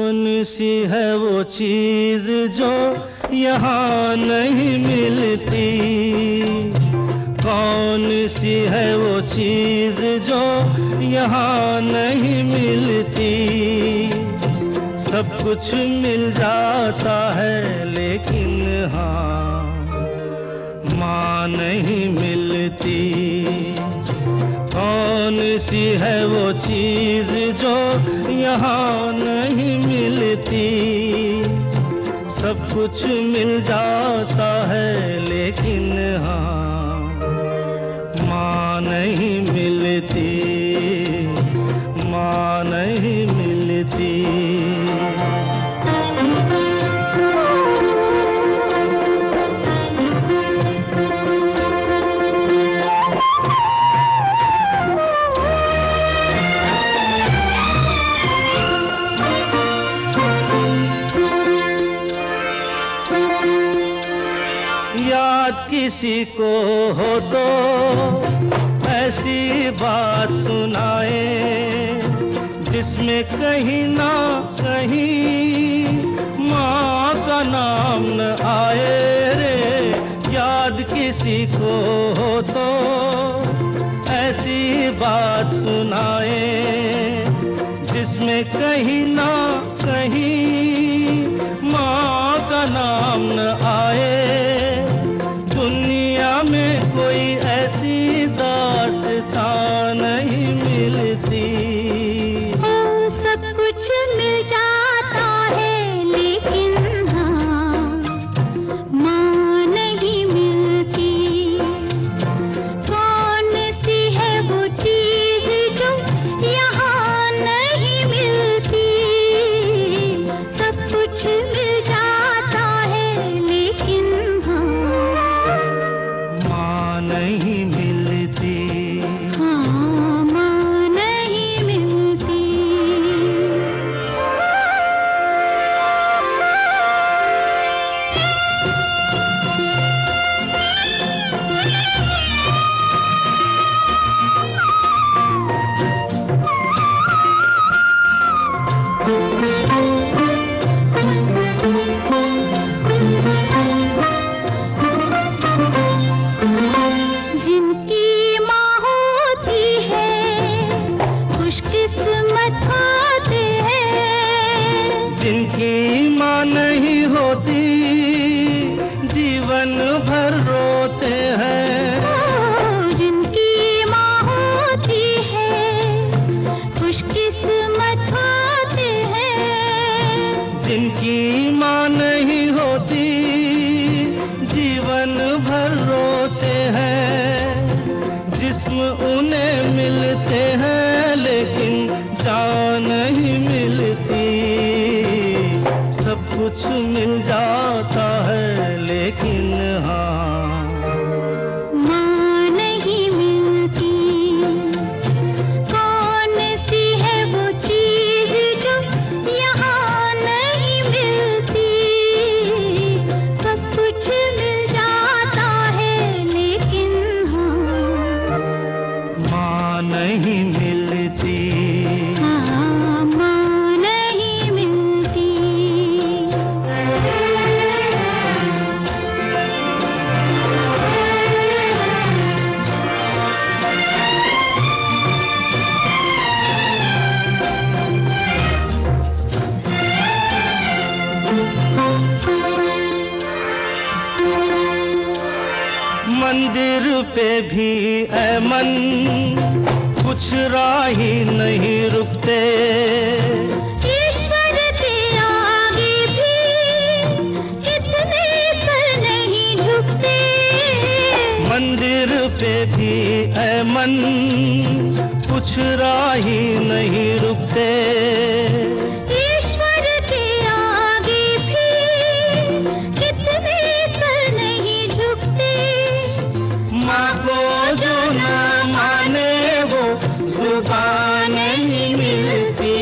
कौन सी है वो चीज जो यहाँ नहीं मिलती, कौन सी है वो चीज जो यहाँ नहीं मिलती। सब कुछ मिल जाता है लेकिन हाँ माँ नहीं मिलती। कौन सी है वो चीज जो यहाँ नहीं मिलती। सब कुछ मिल जाता है लेकिन हाँ माँ नहीं मिलती, माँ नहीं मिलती। याद किसी को हो तो ऐसी बात सुनाए जिसमें कहीं ना कहीं माँ का नाम न आए रे। याद किसी को हो तो ऐसी बात सुनाए जिसमें कहीं ना कहीं माँ का नाम न आए। दुनिया में कोई ऐसी दास्तां नहीं मिलती। सब कुछ मिल जाता है लेकिन हाँ माँ नहीं मिलती। कौन सी है वो चीज जो यहाँ नहीं मिलती। सब कुछ मिल जाता है लेकिन माँ नहीं मिलती। हाँ माँ नहीं मिलती। जिनकी माँ होती है खुशकिस्मत होते हैं। जिनकी माँ नहीं होती जीवन भर रोते हैं। जिनकी माँ होती है खुशकिस्मत होते हैं। जिनकी माँ नहीं होती जीवन भर रोते हैं। जिस्म उन्हें मिलते हैं लेकिन जान नहीं मिलती। सब कुछ मिल जाता है लेकिन हाँ माँ नहीं मिलती। कौन सी है वो चीज जो यहाँ नहीं मिलती। सब कुछ मिल जाता है लेकिन हाँ माँ नहीं मिलती। हाँ माँ नहीं मिलती। मंदिर पे भी ऐ मन कुछ राही नहीं रुकते। ईश्वर के आगे भी कितने सर नहीं झुकते। मंदिर पे भी ऐ मन कुछ राही नहीं रुकते। ईश्वर के आगे भी कितने सर नहीं झुकते। माँ को जो न माने वो जुबान नहीं मिलती।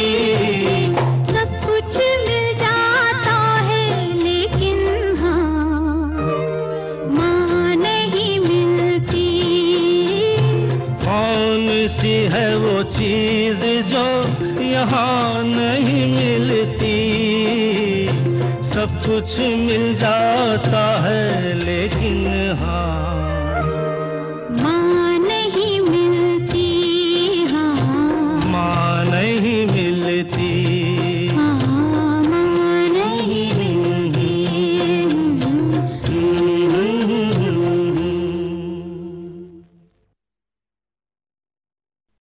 सब कुछ मिल जाता है लेकिन हाँ माँ नहीं मिलती। कौन सी है वो चीज जो यहाँ नहीं मिलती। सब कुछ मिल जाता है लेकिन हाँ